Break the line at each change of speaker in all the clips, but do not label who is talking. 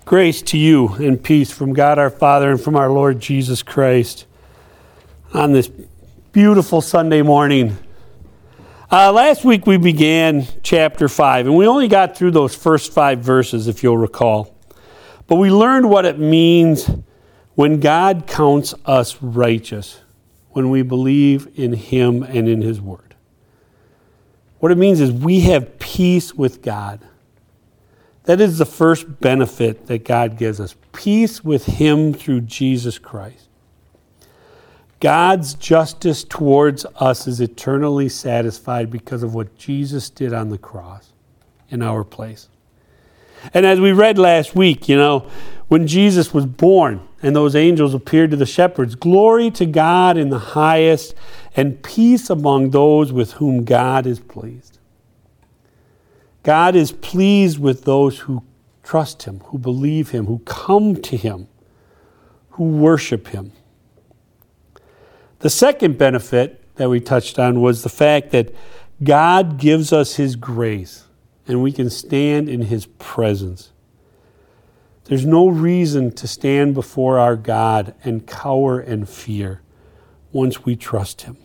Grace to you and peace from God our Father and from our Lord Jesus Christ on this beautiful Sunday morning. Last week we began chapter 5, and we only got through those first 5 verses, if you'll recall. But we learned what it means when God counts us righteous, when we believe in Him and in His Word. What it means is we have peace with God. That is the first benefit that God gives us. Peace with Him through Jesus Christ. God's justice towards us is eternally satisfied because of what Jesus did on the cross in our place. And as we read last week, when Jesus was born and those angels appeared to the shepherds, glory to God in the highest and peace among those with whom God is pleased. God is pleased with those who trust Him, who believe Him, who come to Him, who worship Him. The second benefit that we touched on was the fact that God gives us His grace and we can stand in His presence. There's no reason to stand before our God and cower and fear once we trust Him.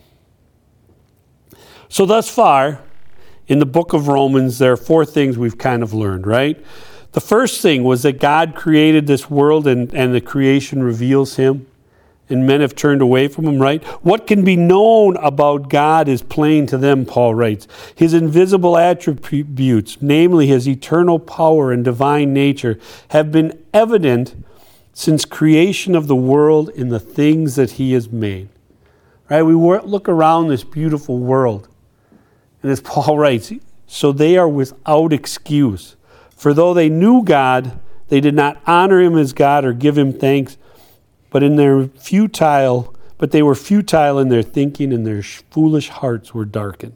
So thus far, in the book of Romans, there are 4 things we've kind of learned, right? The first thing was that God created this world and the creation reveals Him, and men have turned away from Him, right? What can be known about God is plain to them, Paul writes. His invisible attributes, namely His eternal power and divine nature, have been evident since creation of the world in the things that He has made. Right? We look around this beautiful world, and as Paul writes, so they are without excuse. For though they knew God, they did not honor Him as God or give Him thanks, but they were futile in their thinking, and their foolish hearts were darkened.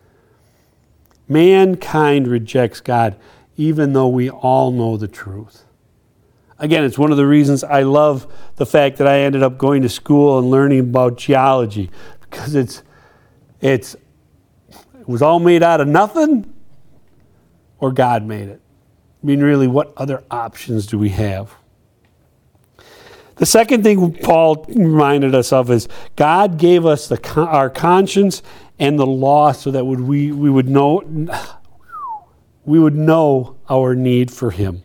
Mankind rejects God, even though we all know the truth. Again, it's one of the reasons I love the fact that I ended up going to school and learning about geology, because it was all made out of nothing, or God made it. I mean, really, what other options do we have? The second thing Paul reminded us of is God gave us our conscience and the law so that we would know our need for Him.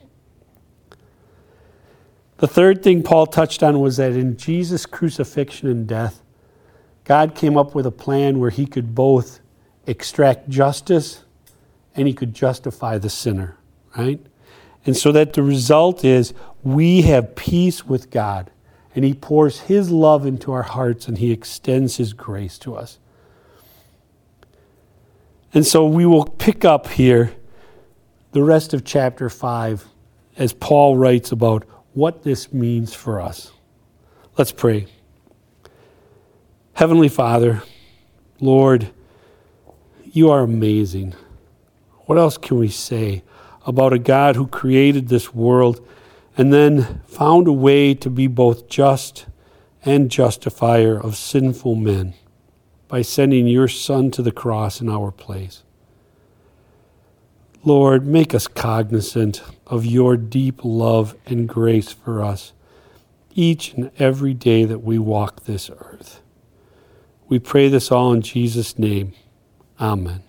The third thing Paul touched on was that in Jesus' crucifixion and death, God came up with a plan where He could both extract justice and He could justify the sinner, right? And so that the result is we have peace with God, and He pours His love into our hearts, and He extends His grace to us. And so we will pick up here the rest of chapter 5 as Paul writes about what this means for us. Let's pray. Heavenly Father, Lord, You are amazing. What else can we say about a God who created this world and then found a way to be both just and justifier of sinful men by sending Your Son to the cross in our place? Lord, make us cognizant of Your deep love and grace for us each and every day that we walk this earth. We pray this all in Jesus' name. Amen.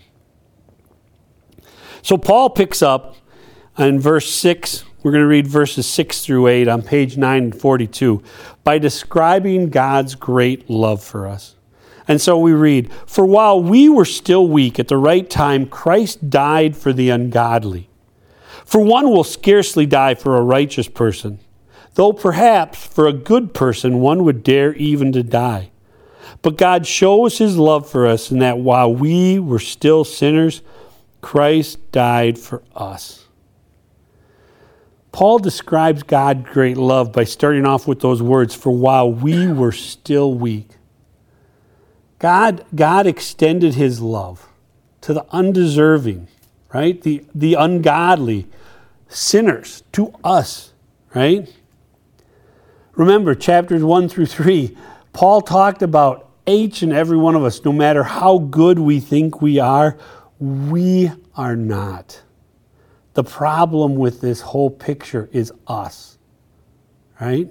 So Paul picks up in verse 6. We're going to read verses 6 through 8 on page 942 by describing God's great love for us. And so we read, "For while we were still weak, at the right time, Christ died for the ungodly. For one will scarcely die for a righteous person, though perhaps for a good person one would dare even to die. But God shows His love for us in that while we were still sinners, Christ died for us." Paul describes God's great love by starting off with those words, "For while we were still weak." God extended His love to the undeserving, right? The ungodly sinners, to us, right? Remember, chapters 1 through 3, Paul talked about each and every one of us, no matter how good we think we are not. The problem with this whole picture is us, right?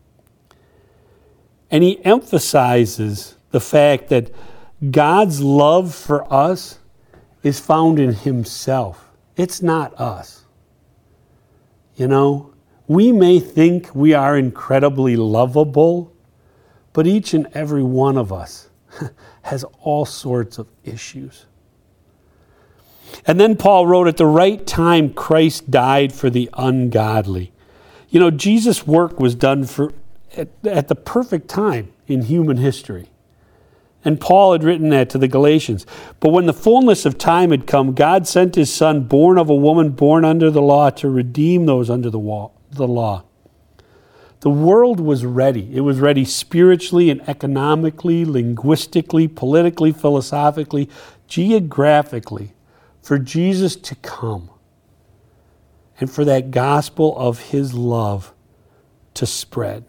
And he emphasizes the fact that God's love for us is found in himself. It's not us. You know, we may think we are incredibly lovable, but each and every one of us has all sorts of issues. And then Paul wrote, at the right time, Christ died for the ungodly. You know, Jesus' work was done at the perfect time in human history. And Paul had written that to the Galatians. But when the fullness of time had come, God sent his Son, born of a woman, born under the law, to redeem those under the law. The world was ready. It was ready spiritually and economically, linguistically, politically, philosophically, geographically, for Jesus to come and for that gospel of his love to spread.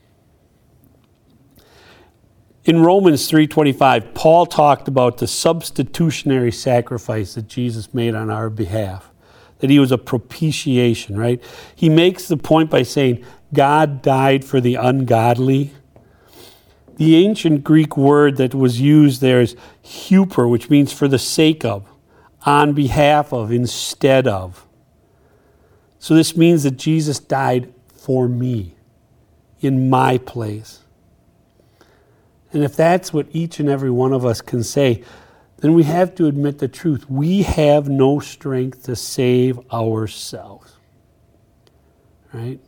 In Romans 3:25, Paul talked about the substitutionary sacrifice that Jesus made on our behalf, that he was a propitiation, right? He makes the point by saying, God died for the ungodly. The ancient Greek word that was used there is huper, which means for the sake of, on behalf of, instead of. So this means that Jesus died for me, in my place. And if that's what each and every one of us can say, then we have to admit the truth. We have no strength to save ourselves. Right?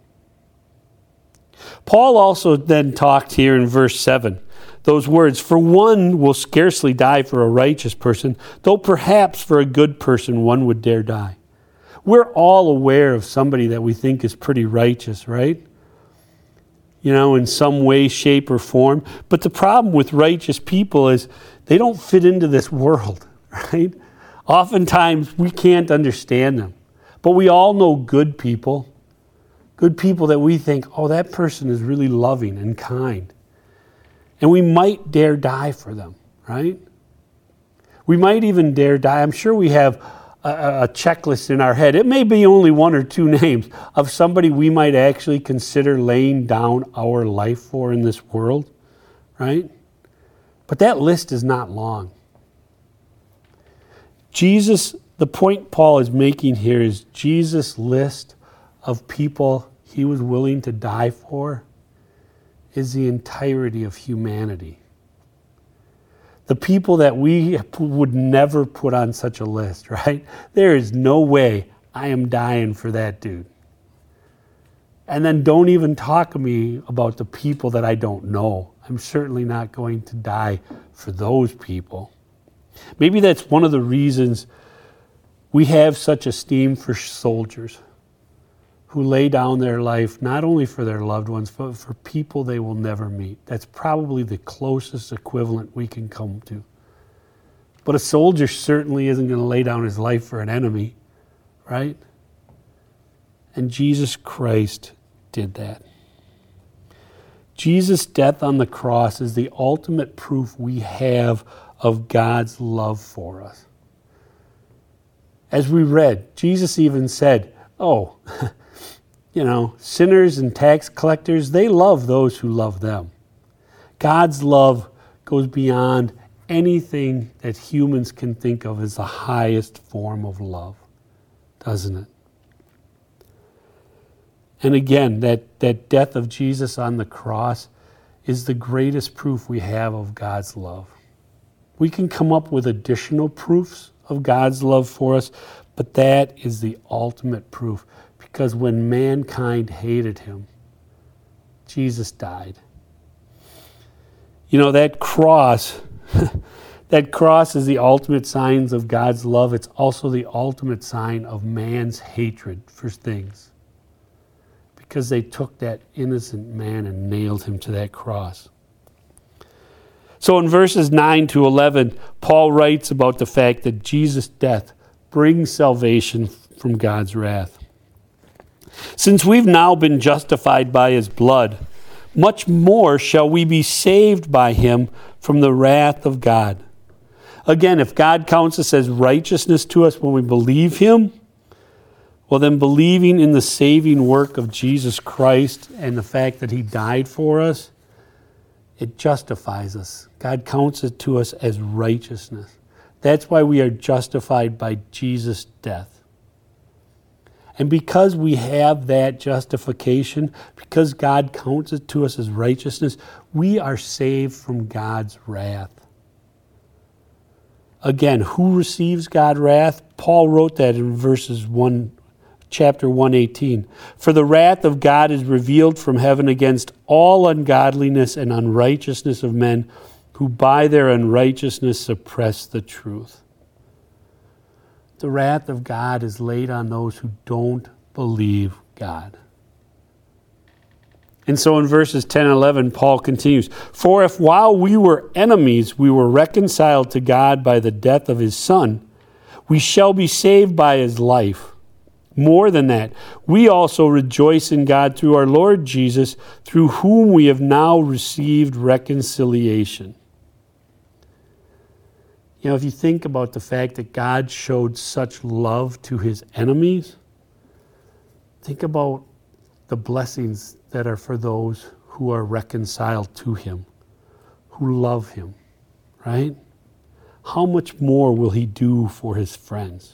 Paul also then talked here in verse 7, those words, for one will scarcely die for a righteous person, though perhaps for a good person one would dare die. We're all aware of somebody that we think is pretty righteous, right? You know, in some way, shape, or form. But the problem with righteous people is they don't fit into this world, right? Oftentimes, we can't understand them. But we all know good people that we think, oh, that person is really loving and kind. And we might dare die for them, right? We might even dare die. I'm sure we have a checklist in our head. It may be only one or two names of somebody we might actually consider laying down our life for in this world, right? But that list is not long. Jesus, the point Paul is making here is Jesus' list of people he was willing to die for is the entirety of humanity. The people that we would never put on such a list, right? There is no way I am dying for that dude. And then don't even talk to me about the people that I don't know. I'm certainly not going to die for those people. Maybe that's one of the reasons we have such esteem for soldiers who lay down their life not only for their loved ones, but for people they will never meet. That's probably the closest equivalent we can come to. But a soldier certainly isn't going to lay down his life for an enemy, right? And Jesus Christ did that. Jesus' death on the cross is the ultimate proof we have of God's love for us. As we read, Jesus even said, oh, you know, sinners and tax collectors, they love those who love them. God's love goes beyond anything that humans can think of as the highest form of love, doesn't it? And again, that death of Jesus on the cross is the greatest proof we have of God's love. We can come up with additional proofs of God's love for us, but that is the ultimate proof. Because when mankind hated him, Jesus died. You know, that cross, that cross is the ultimate sign of God's love. It's also the ultimate sign of man's hatred for things. Because they took that innocent man and nailed him to that cross. So in verses 9 to 11, Paul writes about the fact that Jesus' death brings salvation from God's wrath. Since we've now been justified by his blood, much more shall we be saved by him from the wrath of God. Again, if God counts us as righteousness to us when we believe him, Well, then believing in the saving work of Jesus Christ and the fact that he died for us, it justifies us. God counts it to us as righteousness. That's why we are justified by Jesus' death. And because we have that justification, because God counts it to us as righteousness, we are saved from God's wrath. Again, who receives God's wrath? Paul wrote that in chapter 118. For the wrath of God is revealed from heaven against all ungodliness and unrighteousness of men who by their unrighteousness suppress the truth. The wrath of God is laid on those who don't believe God. And so in verses 10 and 11, Paul continues, For if while we were enemies, we were reconciled to God by the death of his Son, we shall be saved by his life. More than that, we also rejoice in God through our Lord Jesus, through whom we have now received reconciliation. You know, if you think about the fact that God showed such love to his enemies, think about the blessings that are for those who are reconciled to him, who love him, right? How much more will he do for his friends?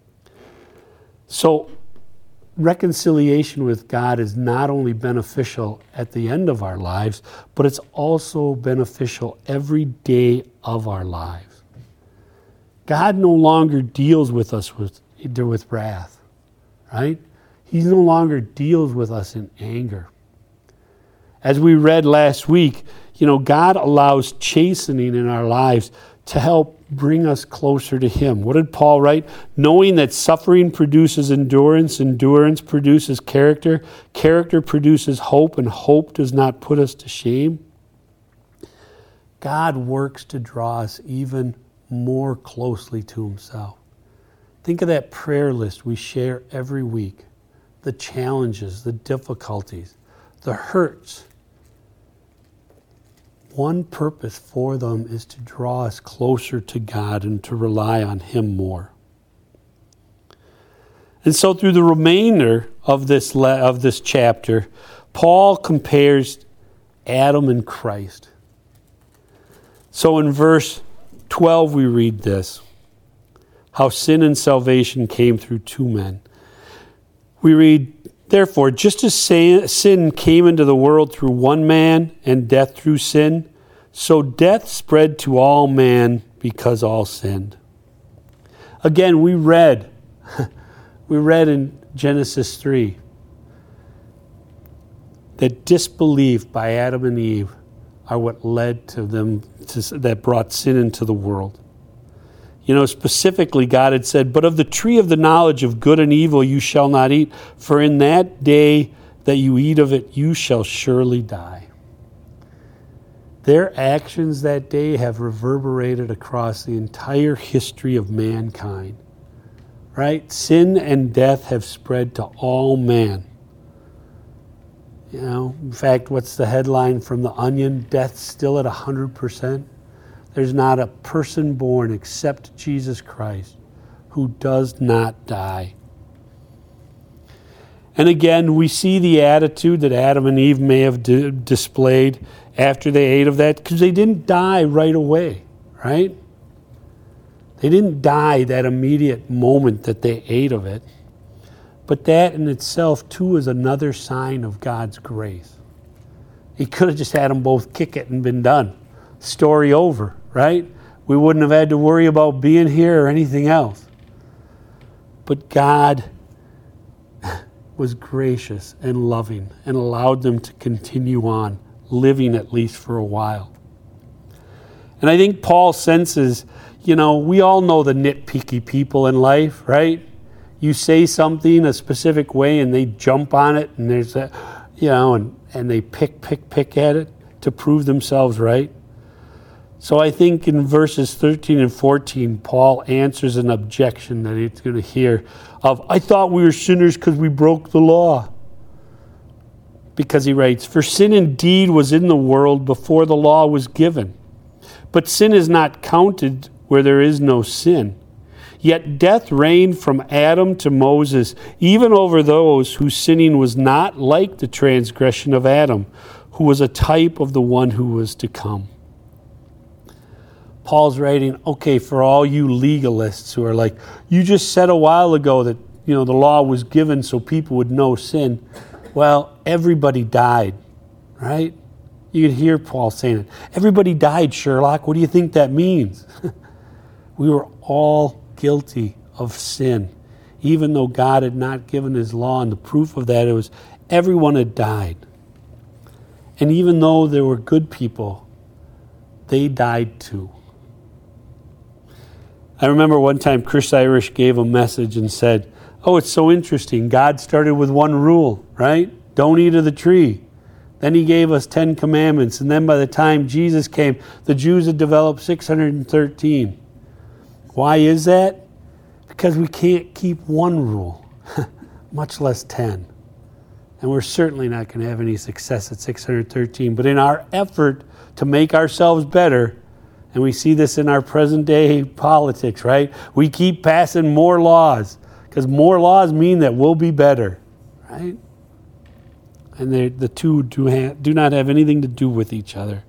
So, reconciliation with God is not only beneficial at the end of our lives, but it's also beneficial every day of our lives. God no longer deals with us with wrath, right? He no longer deals with us in anger. As we read last week, God allows chastening in our lives to help bring us closer to him. What did Paul write? Knowing that suffering produces endurance, endurance produces character, character produces hope, and hope does not put us to shame. God works to draw us even more closely to himself. Think of that prayer list we share every week. The challenges, the difficulties, the hurts. One purpose for them is to draw us closer to God and to rely on him more. And so through the remainder of this chapter, Paul compares Adam and Christ. So in verse 12 we read this, how sin and salvation came through two men. We read, Therefore, just as sin came into the world through one man and death through sin, so death spread to all men because all sinned. Again, we read in Genesis 3 that disbelief by Adam and Eve are what led to them, that brought sin into the world. Specifically, God had said, But of the tree of the knowledge of good and evil you shall not eat, for in that day that you eat of it, you shall surely die. Their actions that day have reverberated across the entire history of mankind. Right? Sin and death have spread to all man. In fact, what's the headline from The Onion? Death's still at 100%. There's not a person born except Jesus Christ who does not die. And again, we see the attitude that Adam and Eve may have displayed after they ate of that, because they didn't die right away, right? They didn't die that immediate moment that they ate of it. But that in itself, too, is another sign of God's grace. He could have just had them both kick it and been done. Story over, right? We wouldn't have had to worry about being here or anything else. But God was gracious and loving and allowed them to continue on, living at least for a while. And I think Paul senses, we all know the nitpicky people in life, right? You say something a specific way and they jump on it, and there's that, and they pick at it to prove themselves right. So I think in verses 13 and 14, Paul answers an objection that he's going to hear of, I thought we were sinners because we broke the law. Because he writes, For sin indeed was in the world before the law was given. But sin is not counted where there is no sin. Yet death reigned from Adam to Moses, even over those whose sinning was not like the transgression of Adam, who was a type of the one who was to come. Paul's writing, okay, for all you legalists who are like, you just said a while ago that, the law was given so people would know sin. Well, everybody died, right? You could hear Paul saying it. Everybody died, Sherlock. What do you think that means? We were all guilty of sin, even though God had not given his law. And the proof of that was everyone had died. And even though there were good people, they died too. I remember one time Chris Irish gave a message and said, oh, it's so interesting. God started with one rule, right? Don't eat of the tree. Then he gave us 10 commandments. And then by the time Jesus came, the Jews had developed 613. Why is that? Because we can't keep one rule, much less 10. And we're certainly not going to have any success at 613. But in our effort to make ourselves better, and we see this in our present day politics, right? We keep passing more laws because more laws mean that we'll be better, right? And the two do not have anything to do with each other.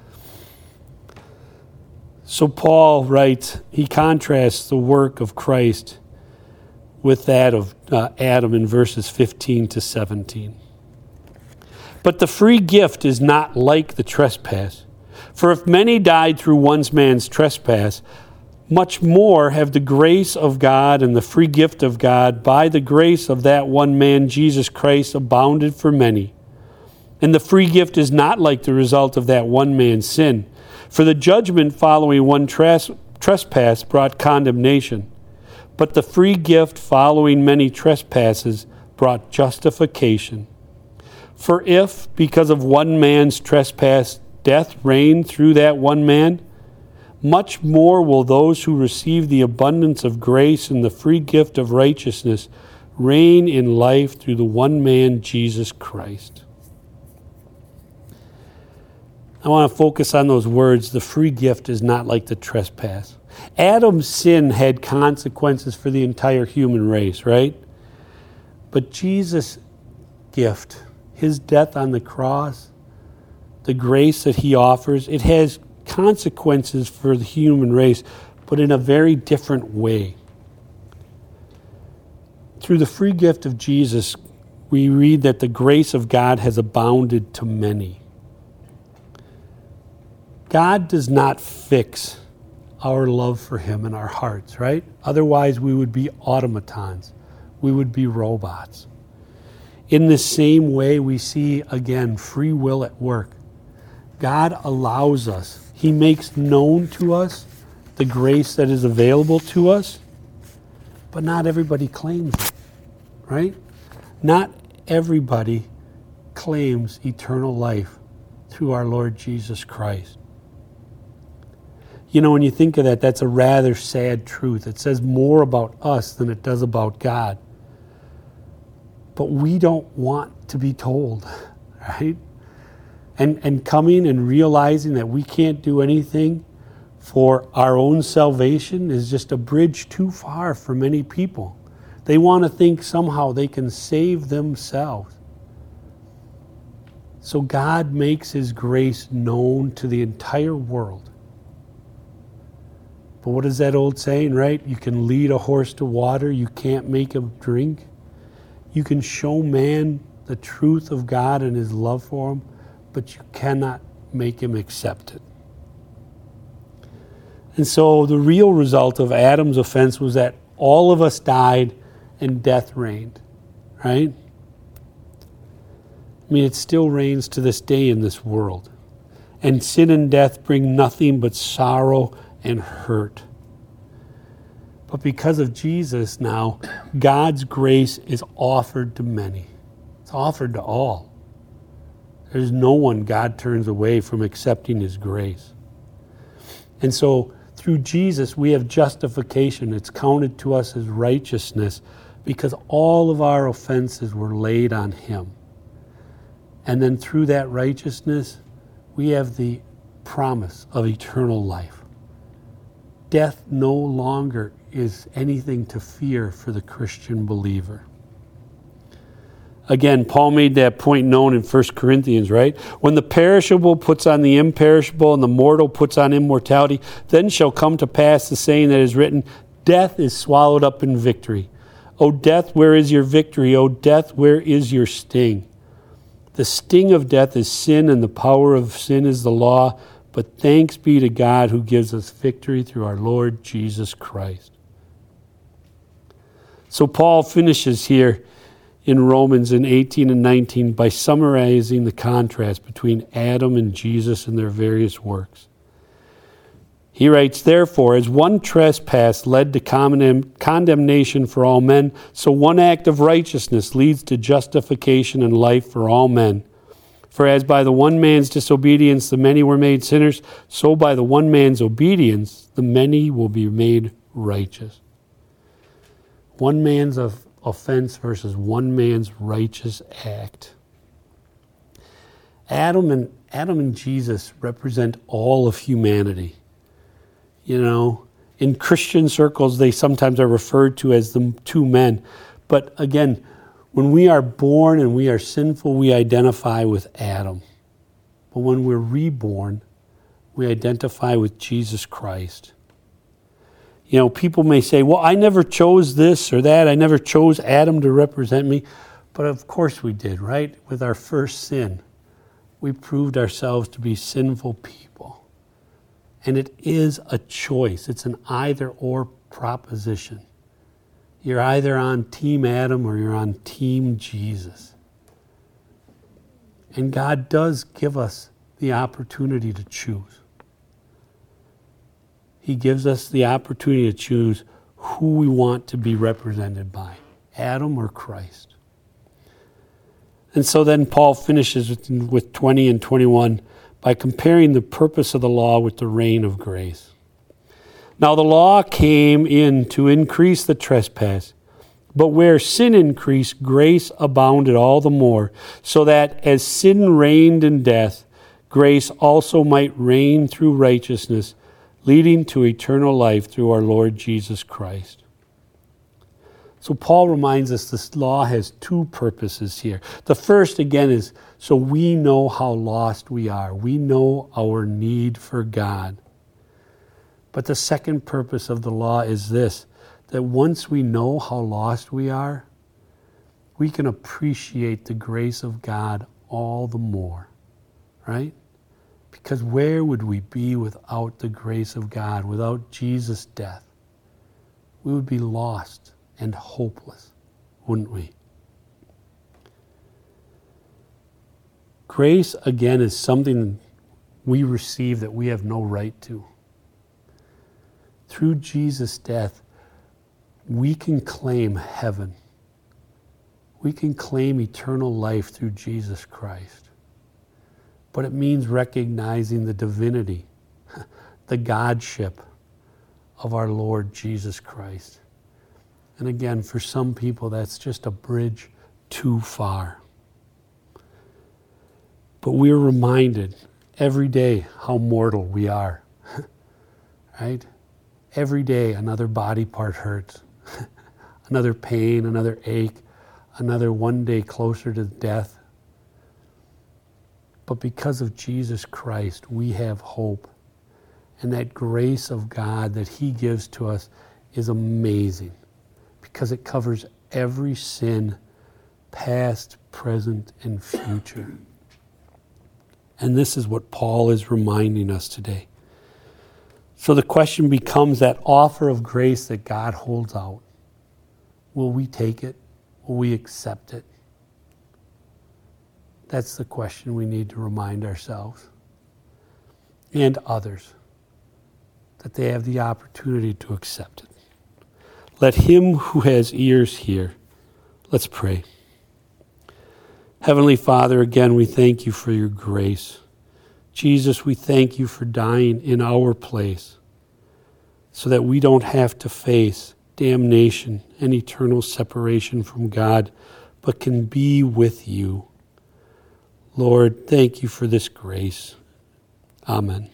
So Paul writes, he contrasts the work of Christ with that of Adam in verses 15 to 17. But the free gift is not like the trespass. For if many died through one man's trespass, much more have the grace of God and the free gift of God by the grace of that one man, Jesus Christ, abounded for many. And the free gift is not like the result of that one man's sin. For the judgment following one trespass brought condemnation, but the free gift following many trespasses brought justification. For if, because of one man's trespass, death reigned through that one man, much more will those who receive the abundance of grace and the free gift of righteousness reign in life through the one man, Jesus Christ. I want to focus on those words. The free gift is not like the trespass. Adam's sin had consequences for the entire human race, right? But Jesus' gift, his death on the cross, the grace that he offers, it has consequences for the human race, but in a very different way. Through the free gift of Jesus, we read that the grace of God has abounded to many. God does not fix our love for him in our hearts, right? Otherwise, we would be automatons. We would be robots. In the same way, we see, again, free will at work. God allows us. He makes known to us the grace that is available to us, but not everybody claims it, right? Not everybody claims eternal life through our Lord Jesus Christ. When you think of that, that's a rather sad truth. It says more about us than it does about God. But we don't want to be told, right? And coming and realizing that we can't do anything for our own salvation is just a bridge too far for many people. They want to think somehow they can save themselves. So God makes his grace known to the entire world. But what is that old saying, right? You can lead a horse to water, you can't make him drink. You can show man the truth of God and his love for him, but you cannot make him accept it. And so the real result of Adam's offense was that all of us died and death reigned, right? I mean, it still reigns to this day in this world. And sin and death bring nothing but sorrow and hurt. But because of Jesus now, God's grace is offered to many. It's offered to all. There's no one God turns away from accepting his grace. And so through Jesus, we have justification. It's counted to us as righteousness because all of our offenses were laid on him. And then through that righteousness, we have the promise of eternal life. Death no longer is anything to fear for the Christian believer. Again, Paul made that point known in 1 Corinthians, right? When the perishable puts on the imperishable and the mortal puts on immortality, then shall come to pass the saying that is written, death is swallowed up in victory. O death, where is your victory? O death, where is your sting? The sting of death is sin, and the power of sin is the law. But thanks be to God who gives us victory through our Lord Jesus Christ. So Paul finishes here in Romans in 18 and 19 by summarizing the contrast between Adam and Jesus and their various works. He writes, therefore, as one trespass led to condemnation for all men, so one act of righteousness leads to justification and life for all men. For as by the one man's disobedience the many were made sinners, so by the one man's obedience the many will be made righteous. One man's offense versus one man's righteous act. Adam and Jesus represent all of humanity. You know, in Christian circles, they sometimes are referred to as the two men. But again, when we are born and we are sinful, we identify with Adam. But when we're reborn, we identify with Jesus Christ. You know, people may say, well, I never chose this or that. I never chose Adam to represent me. But of course we did, right? With our first sin, we proved ourselves to be sinful people. And it is a choice. It's an either-or proposition. You're either on Team Adam or you're on Team Jesus. And God does give us the opportunity to choose. He gives us the opportunity to choose who we want to be represented by, Adam or Christ. And so then Paul finishes with 20 and 21 by comparing the purpose of the law with the reign of grace. Now the law came in to increase the trespass, but where sin increased, grace abounded all the more, so that as sin reigned in death, grace also might reign through righteousness, leading to eternal life through our Lord Jesus Christ. So Paul reminds us this law has two purposes here. The first, again, is so we know how lost we are. We know our need for God. But the second purpose of the law is this, that once we know how lost we are, we can appreciate the grace of God all the more, right? Because where would we be without the grace of God, without Jesus' death? We would be lost and hopeless, wouldn't we? Grace, again, is something we receive that we have no right to. Through Jesus' death, we can claim heaven. We can claim eternal life through Jesus Christ. But it means recognizing the divinity, the Godship of our Lord Jesus Christ. And again, for some people, that's just a bridge too far. But we're reminded every day how mortal we are, right? Every day, another body part hurts, another pain, another ache, another one day closer to death. But because of Jesus Christ, we have hope. And that grace of God that He gives to us is amazing, because it covers every sin, past, present, and future. And this is what Paul is reminding us today. So the question becomes that offer of grace that God holds out. Will we take it? Will we accept it? That's the question we need to remind ourselves and others, that they have the opportunity to accept it. Let him who has ears hear. Let's pray. Heavenly Father, again, we thank you for your grace. Jesus, we thank you for dying in our place so that we don't have to face damnation and eternal separation from God, but can be with you. Lord, thank you for this grace. Amen.